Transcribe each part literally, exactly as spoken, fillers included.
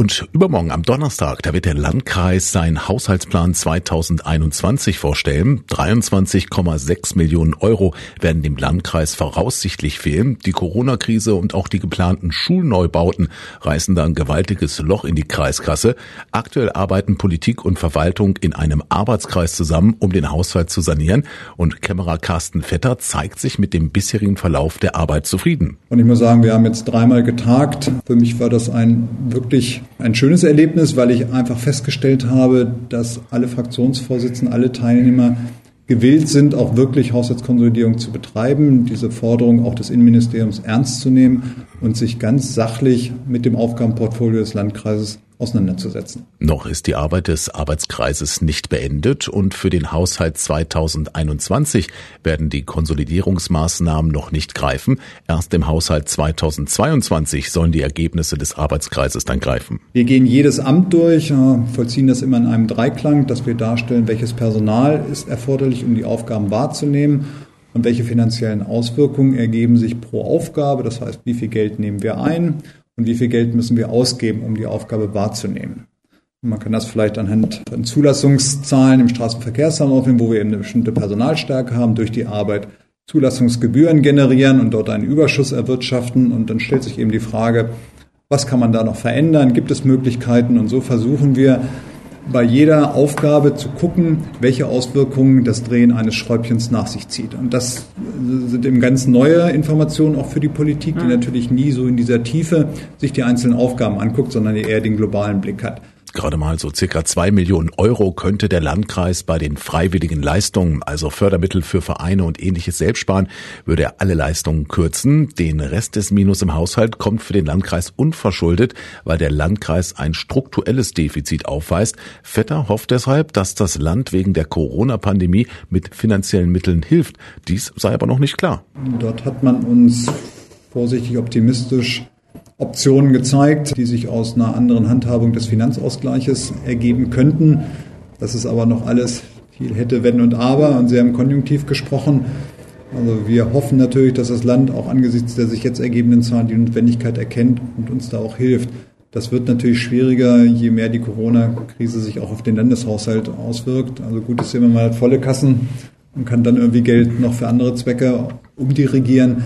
Und übermorgen am Donnerstag, da wird der Landkreis seinen Haushaltsplan zweitausendeinundzwanzig vorstellen. dreiundzwanzig Komma sechs Millionen Euro werden dem Landkreis voraussichtlich fehlen. Die Corona-Krise und auch die geplanten Schulneubauten reißen da ein gewaltiges Loch in die Kreiskasse. Aktuell arbeiten Politik und Verwaltung in einem Arbeitskreis zusammen, um den Haushalt zu sanieren. Und Kämmerer Carsten Vetter zeigt sich mit dem bisherigen Verlauf der Arbeit zufrieden. Und ich muss sagen, wir haben jetzt dreimal getagt. Für mich war das ein wirklich ein schönes Erlebnis, weil ich einfach festgestellt habe, dass alle Fraktionsvorsitzenden, alle Teilnehmer gewillt sind, auch wirklich Haushaltskonsolidierung zu betreiben, diese Forderung auch des Innenministeriums ernst zu nehmen und sich ganz sachlich mit dem Aufgabenportfolio des Landkreises auseinanderzusetzen. Noch ist die Arbeit des Arbeitskreises nicht beendet und für den Haushalt zweitausendeinundzwanzig werden die Konsolidierungsmaßnahmen noch nicht greifen. Erst im Haushalt zweitausendzweiundzwanzig sollen die Ergebnisse des Arbeitskreises dann greifen. Wir gehen jedes Amt durch, vollziehen das immer in einem Dreiklang, dass wir darstellen, welches Personal ist erforderlich, um die Aufgaben wahrzunehmen und welche finanziellen Auswirkungen ergeben sich pro Aufgabe. Das heißt, wie viel Geld nehmen wir ein und wie viel Geld müssen wir ausgeben, um die Aufgabe wahrzunehmen. Und man kann das vielleicht anhand von Zulassungszahlen im Straßenverkehrsamt aufnehmen, wo wir eben eine bestimmte Personalstärke haben, durch die Arbeit Zulassungsgebühren generieren und dort einen Überschuss erwirtschaften. Und dann stellt sich eben die Frage, was kann man da noch verändern? Gibt es Möglichkeiten? Und so versuchen wir, bei jeder Aufgabe zu gucken, welche Auswirkungen das Drehen eines Schräubchens nach sich zieht. Und das sind eben ganz neue Informationen auch für die Politik, die natürlich nie so in dieser Tiefe sich die einzelnen Aufgaben anguckt, sondern eher den globalen Blick hat. Gerade mal so circa zwei Millionen Euro könnte der Landkreis bei den freiwilligen Leistungen, also Fördermittel für Vereine und ähnliches selbst sparen, würde er alle Leistungen kürzen. Den Rest des Minus im Haushalt kommt für den Landkreis unverschuldet, weil der Landkreis ein strukturelles Defizit aufweist. Vetter hofft deshalb, dass das Land wegen der Corona-Pandemie mit finanziellen Mitteln hilft. Dies sei aber noch nicht klar. Dort hat man uns vorsichtig optimistisch Optionen gezeigt, die sich aus einer anderen Handhabung des Finanzausgleiches ergeben könnten. Das ist aber noch alles viel hätte, wenn und aber und sehr im Konjunktiv gesprochen. Also wir hoffen natürlich, dass das Land auch angesichts der sich jetzt ergebenden Zahlen die Notwendigkeit erkennt und uns da auch hilft. Das wird natürlich schwieriger, je mehr die Corona-Krise sich auch auf den Landeshaushalt auswirkt. Also gut ist immer, man hat volle Kassen und kann dann irgendwie Geld noch für andere Zwecke umdirigieren.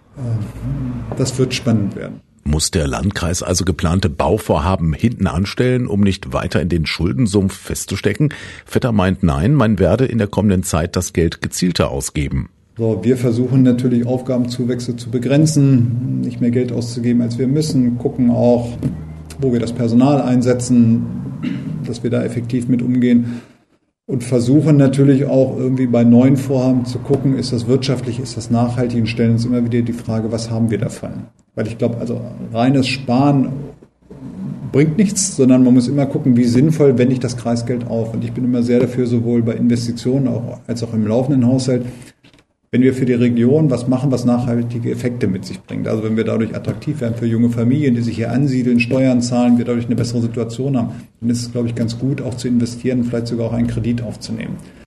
Das wird spannend werden. Muss der Landkreis also geplante Bauvorhaben hinten anstellen, um nicht weiter in den Schuldensumpf festzustecken? Vetter meint nein, man werde in der kommenden Zeit das Geld gezielter ausgeben. So, wir versuchen natürlich Aufgabenzuwächse zu begrenzen, nicht mehr Geld auszugeben, als wir müssen, gucken auch, wo wir das Personal einsetzen, dass wir da effektiv mit umgehen. Und versuchen natürlich auch irgendwie bei neuen Vorhaben zu gucken, ist das wirtschaftlich, ist das nachhaltig und stellen uns immer wieder die Frage, was haben wir davon? Weil ich glaube, also reines Sparen bringt nichts, sondern man muss immer gucken, wie sinnvoll wende ich das Kreisgeld auf. Und ich bin immer sehr dafür, sowohl bei Investitionen auch, als auch im laufenden Haushalt, wenn wir für die Region was machen, was nachhaltige Effekte mit sich bringt. Also wenn wir dadurch attraktiv werden für junge Familien, die sich hier ansiedeln, Steuern zahlen, wir dadurch eine bessere Situation haben, dann ist es, glaube ich, ganz gut, auch zu investieren, vielleicht sogar auch einen Kredit aufzunehmen.